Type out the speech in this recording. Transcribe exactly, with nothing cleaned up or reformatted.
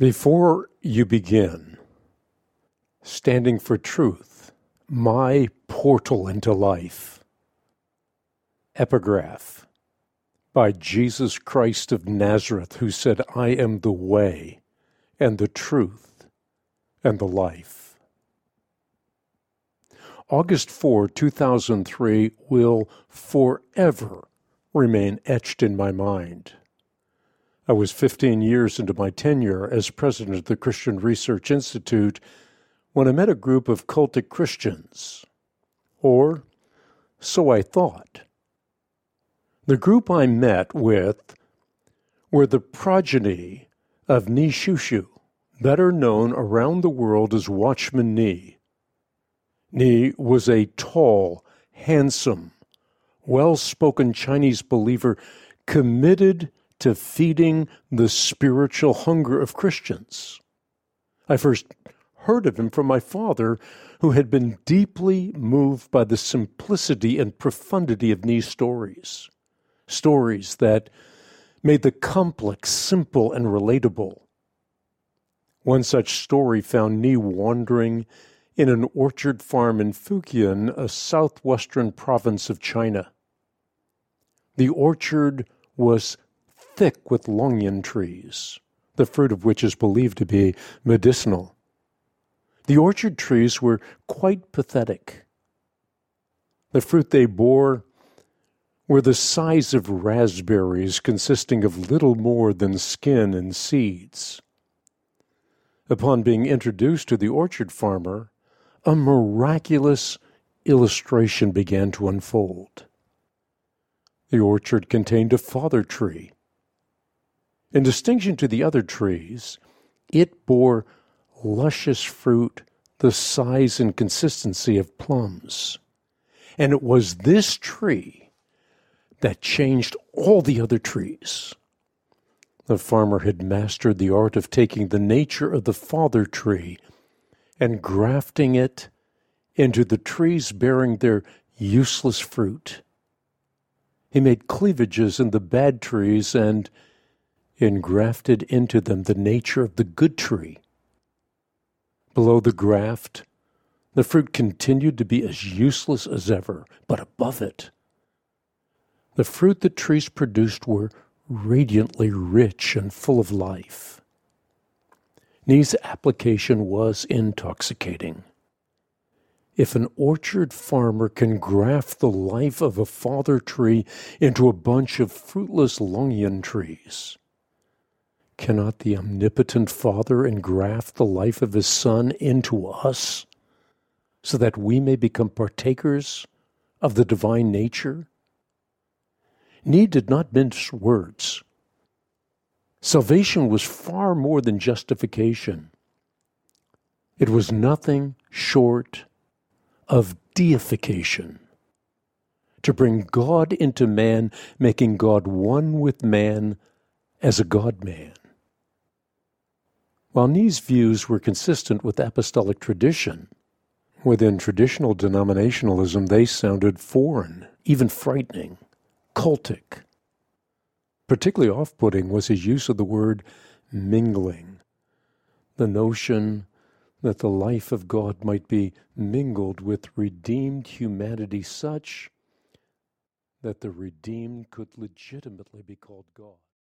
Before you begin, standing for truth, my portal into life. Epigraph by Jesus Christ of Nazareth, who said, I am the way and the truth and the life. August fourth, two thousand three will forever remain etched in my mind. I was fifteen years into my tenure as president of the Christian Research Institute when I met a group of cultic Christians, or so I thought. The group I met with were the progeny of Nee Shushu, better known around the world as Watchman Nee. Nee was a tall, handsome, well-spoken Chinese believer committed to feeding the spiritual hunger of Christians. I first heard of him from my father, who had been deeply moved by the simplicity and profundity of Nee's stories. Stories that made the complex simple and relatable. One such story found Nee wandering in an orchard farm in Fujian, a southwestern province of China. The orchard was thick with longyan trees, the fruit of which is believed to be medicinal. The orchard trees were quite pathetic. The fruit they bore were the size of raspberries, consisting of little more than skin and seeds. Upon being introduced to the orchard farmer, a miraculous illustration began to unfold. The orchard contained a father tree. In distinction to the other trees, it bore luscious fruit the size and consistency of plums. And it was this tree that changed all the other trees. The farmer had mastered the art of taking the nature of the father tree and grafting it into the trees bearing their useless fruit. He made cleavages in the bad trees and engrafted into them the nature of the good tree. Below the graft, the fruit continued to be as useless as ever, but above it, the fruit the trees produced were radiantly rich and full of life. Nee's application was intoxicating. If an orchard farmer can graft the life of a father tree into a bunch of fruitless longyan trees, cannot the omnipotent Father engraft the life of his Son into us so that we may become partakers of the divine nature? Nee did not mince words. Salvation was far more than justification. It was nothing short of deification. To bring God into man, making God one with man as a God-man. While Nee's views were consistent with apostolic tradition, within traditional denominationalism they sounded foreign, even frightening, cultic. Particularly off-putting was his use of the word mingling, the notion that the life of God might be mingled with redeemed humanity such that the redeemed could legitimately be called God.